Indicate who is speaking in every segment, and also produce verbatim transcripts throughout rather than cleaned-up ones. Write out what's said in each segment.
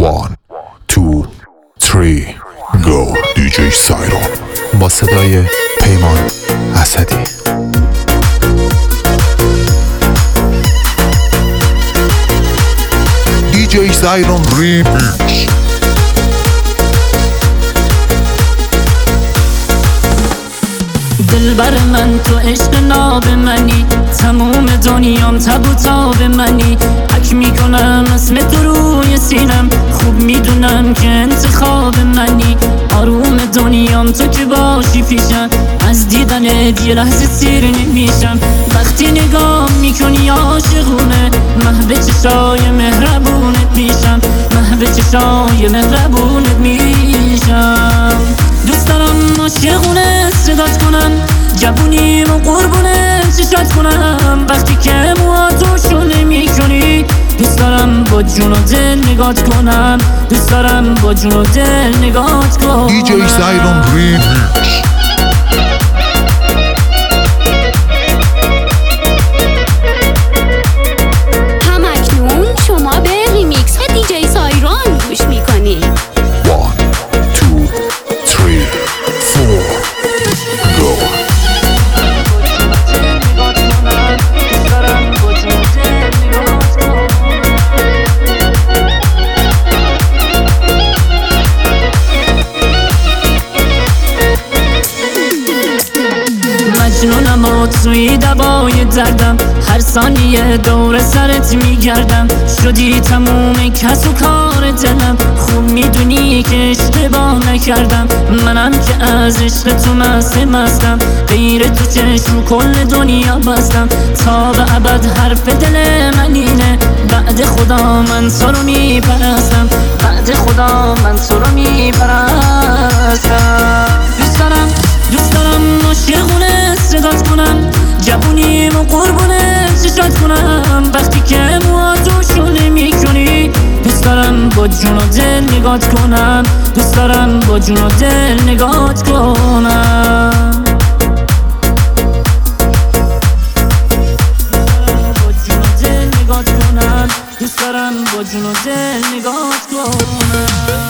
Speaker 1: one two three go. دیجی سایرون با صدای پیمان اسدی. دیجی سایرون ریمیکس.
Speaker 2: دلبر من تو عشق ناب منی، تموم دنیام تب و تاب منی. حک میکنم اسم تو روی سینم، خوب میدونم که انتخاب منی. آروم دنیام تو که باشی پیشم، از دیدنت یه لحظه سیر نمیشم. وقتی نگاه میکنی عاشقونه، محو چشای مهربونت میشم، محو چشای مهربونت میشم. دوست دارم عاشقونه صدات کنم، جوونیم و قربونه چشات کنم. وقتی که موهاتو نمی کنی، دوست دارم با جون و دل نگات کنم، دوست دارم با جون و دل نگات کنم.
Speaker 1: دیجی سایرون ریمیکس.
Speaker 3: همکنون شما به ریمیکس ها دیجی سایرون گوش میکنی.
Speaker 1: one two three four go.
Speaker 2: مجنونم و توی دوای دردم، هر ثانیه دور سرت میگردم. شدی تموم کس و کار دلم، خوب میدونی که اشتباه نکردم. منم که از عشق تو مست مستم، غیر تو چشم کل دنیا بستم. تا به ابد حرف دل من اینه، بعد خدا من تو رو میپرستم، بعد خدا من تو رو میپرستم. دوست دارم دوست دارم عاشقونه صدات کنم، جوونیم و قربونه چشات کنم. وقتی که موهاتو نمی کنی، دوست دارم با جون و دل نگات کنم، دوست دارم با جون و دل نگات کنم. دوست دارم با جون و دل نگات کنم.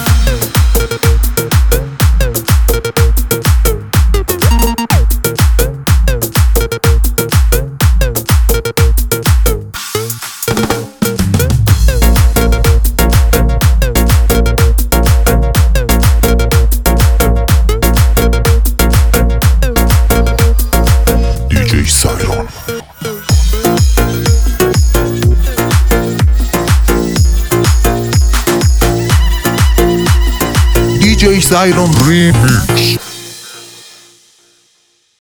Speaker 1: دیجی سایرون. دیجی سایرون ریمیکس.